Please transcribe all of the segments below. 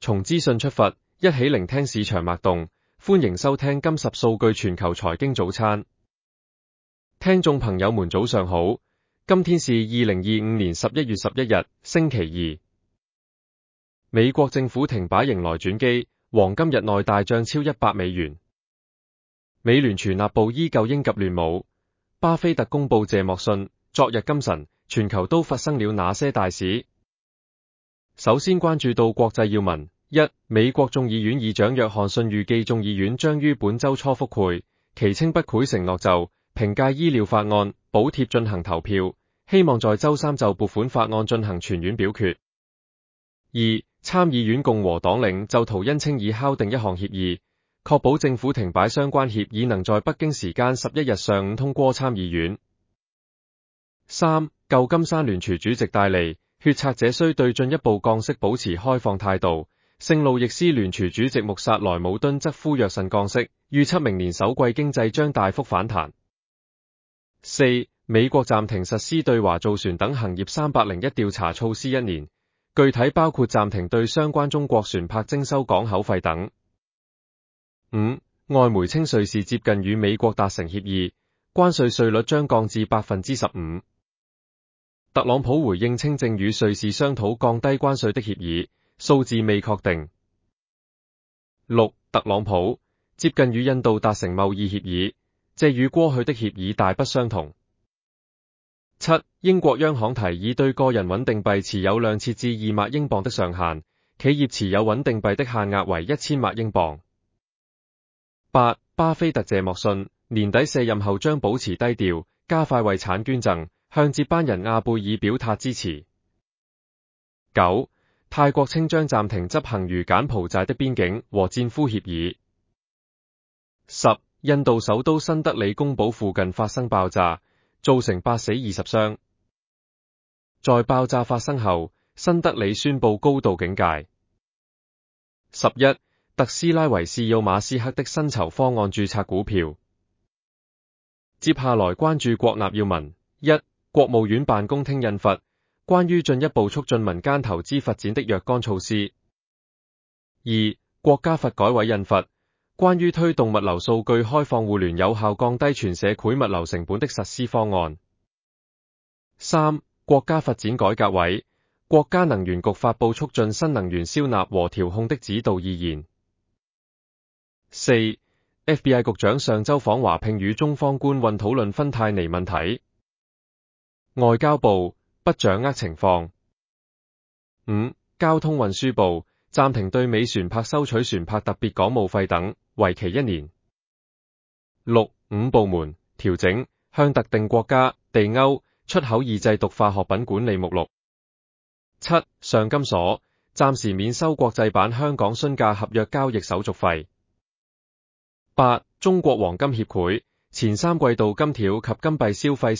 從資訊出發，一起聆聽市場脈動。歡迎收聽今十數據全球財經早餐。聽眾朋友們早上好，今天是2025年11月11日，星期二。美國政府停擺迎來轉機，黃金日內大漲超100美元。美聯儲納布依舊鷹鴿亂舞，巴菲特公布謝幕信。昨日今晨，全球都發生了哪些大事？首先關注到國際要聞。一、美國眾議院議長約翰遜預計眾議院將於本周初復會，其稱不潰承諾就評價醫療法案補貼進行投票，希望在周三就撥款法案進行全院表決。二、參議院共和黨領袖圖恩青已敲定一項協議，確保政府停擺相關協議能在北京時間11日上午通過參議院。三、舊金山聯儲主席戴利，決策者須對進一步降息保持開放態度。聖路易斯聯儲主席穆薩萊姆敦則呼籲慎降息，預測明年首季經濟將大幅反彈。四、美國暫停實施對華造船等行業301調查措施1年，具體包括暫停對相關中國船舶徵收港口費等。五、外媒稱瑞士接近與美國達成協議，關稅稅率將降至 15%。特朗普回應稱正與瑞士商討降低關稅的協議，數字未確定。六、特朗普接近與印度達成貿易協議，這與過去的協議大不相同。七、英國央行提議對個人穩定幣持有量設置2萬英鎊的上限，企業持有穩定幣的限額為1000萬英鎊。八、巴菲特謝幕信，年底卸任後將保持低調，加快遺產捐贈，向接班人阿貝爾表達支持。九、泰國稱將暫停執行與柬埔寨的邊境和戰俘協議。十、印度首都新德里宮堡附近發生爆炸，造成8死20傷。在爆炸發生後，新德里宣布高度警戒。11、特斯拉為 CEO 馬斯克的薪酬方案註冊股票。接下來關注國納要聞。一、國務院辦公廳印發關於進一步促進民間投資發展的若干措施。二、國家發改委印發關於推動物流數據開放互聯有效降低全社會物流成本的實施方案。三、國家發展改革委、國家能源局發布促進新能源銷納和調控的指導意見。四、FBI 局長上周訪華並與中方官員討論芬太尼問題。外交部不掌握情況。五、交通運輸部暫停對美船舶收取船舶特別港務費等，為期1年。六、五部門調整向特定國家、地歐出口二製毒化學品管理目錄。七、上金所暫時免收國際版香港詢價合約交易手續費。八、中國黃金協會前3季度金條及金幣消費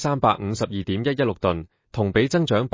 352.116噸，同比增長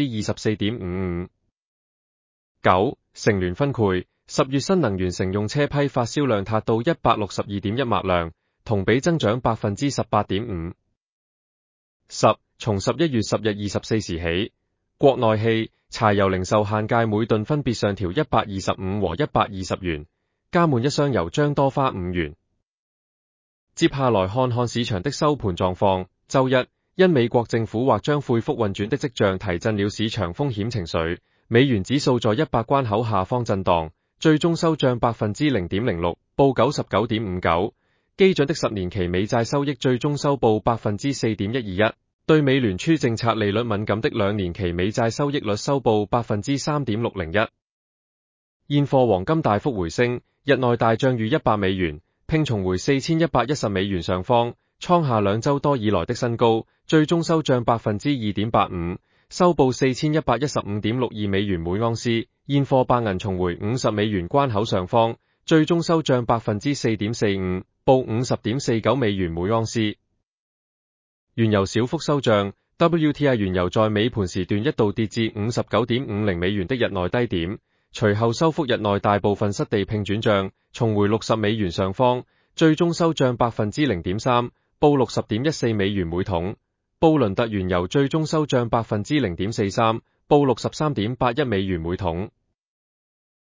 24.55%。九、乘聯分配10月新能源乘用車批發銷量達到162.1萬輛，同比增長 18.5%。十、從11月10日24時起，國內汽、柴油零售限價每噸分別上調125和120元，加滿一箱油將多花5元。接下來看看市場的收盤狀況。周一，因美國政府或將恢復運轉的跡象提振了市場風險情緒，美元指數在100關口下方震盪，最終收漲 0.06%， 報 99.59。基準的10年期美債收益最終收報 4.121%， 對美聯儲政策利率敏感的2年期美債收益率收報 3.601%。現貨黃金大幅回升，日內大漲逾100美元，並重回4110美元上方，創下2週多以來的新高，最終收漲 2.85%， 收報 4115.62美元每盎司。現貨白銀重回50美元關口上方，最終收漲 4.45%， 報 50.49美元每盎司。原油小幅收漲， WTI 原油在尾盤時段一度跌至 59.50 美元的日內低點，隨後收復日內大部分失地並轉漲，重回60美元上方，最終收漲 0.3%， 報 60.14 美元每桶。布倫特原油最終收漲 0.43%， 報 63.81 美元每桶。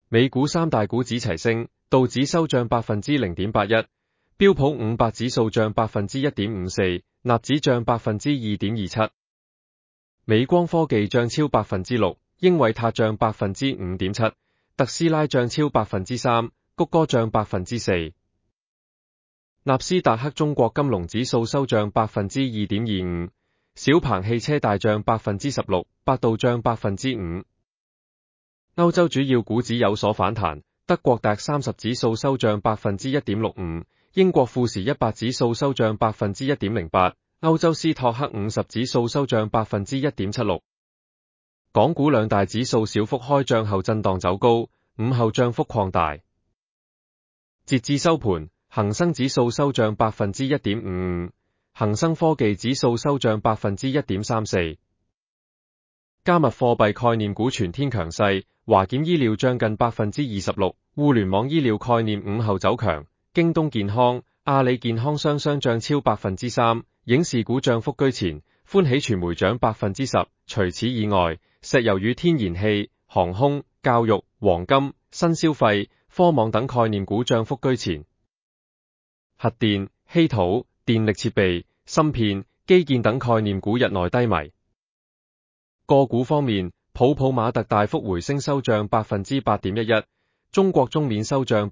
美股三大股指齊升，道指收漲 0.81%， 標普500指數漲 1.54%， 納指漲 2.27%。美光科技漲超 6%， 英偉達漲 5.7%， 特斯拉漲超 3%， 谷歌漲 4%。納斯達克中國金龍指數收漲 2.25%， 小鵬汽車大漲 16%， 百度漲 5%。歐洲主要股指有所反彈，德國DAX 30指數收漲 1.65%， 英國富時100指數收漲 1.08%， 歐洲斯托克50指數收漲 1.76%。港股兩大指數小幅開漲後震盪走高，午後漲幅擴大。截至收盤，恒生指數收漲 1.55%， 恒生科技指數收漲 1.34%。加密貨幣概念股全天強勢，華檢醫療漲近 26%， 互聯網醫療概念午後走強，京東健康、阿里健康雙雙漲超 3%， 影視股漲幅居前，歡喜傳媒漲 10%。除此以外，石油與天然氣、航空、教育、黃金、新消費、科網等概念股漲幅居前。核電、稀土、電力設備、芯片、基建等概念股日內低迷。個股方面，普普馬特大幅回升收漲 8.11%， 中國中免收漲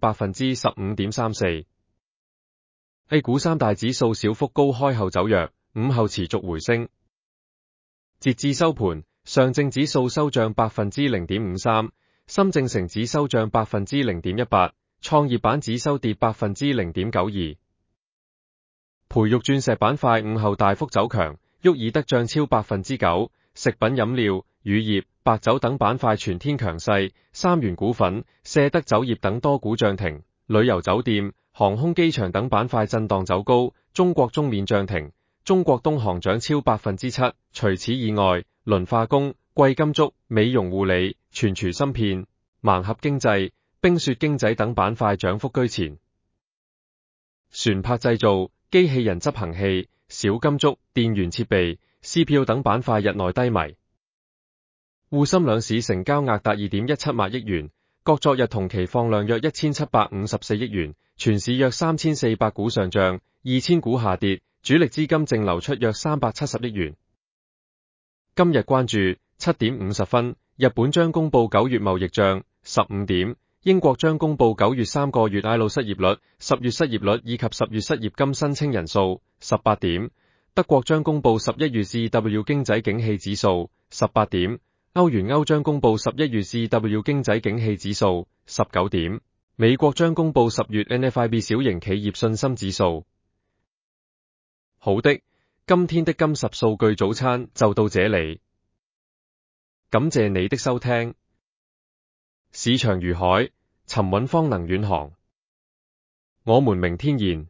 15.34%。A 股三大指數小幅高開後走弱，午後持續回升。截至收盤，上證指數收漲 0.53%， 深證成指收漲 0.18%， 創業板指收跌 0.92%。培育鑽石板塊午後大幅走強，沃爾德漲超 9%。食品飲料、乳業、白酒等板塊全天強勢，三元股份、舍得酒業等多股漲停，旅遊酒店、航空機場等板塊震盪走高，中國中免漲停，中國東航漲超 7%。除此以外，磷化工、貴金屬、美容護理、存儲芯片、盲盒經濟、冰雪經濟等板塊漲幅居前。船舶製造、機器人執行器、小金屬、電源設備、撕票等板塊日內低迷。滬深兩市成交額達 2.17 萬億元，各昨日同期放量約1754億元，全市約3400股上漲，2000股下跌，主力資金淨流出約370億元。今日關注7點50分，日本將公布9月貿易賬；15點，英國將公布9月3個月 ILO 失業率、10月失業率以及10月失業金申請人數；18點，德國將公布11月 CW 經濟景氣指數；18點，歐元區將公布11月 CW 經濟景氣指數；19點，美國將公布10月 NFIB 小型企業信心指數。好的，今天的金10數據早餐就到這裡，感謝你的收聽。市場如海，沉穩方能遠航。我們明天見。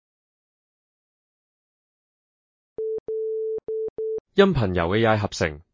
音頻由 AI 合成。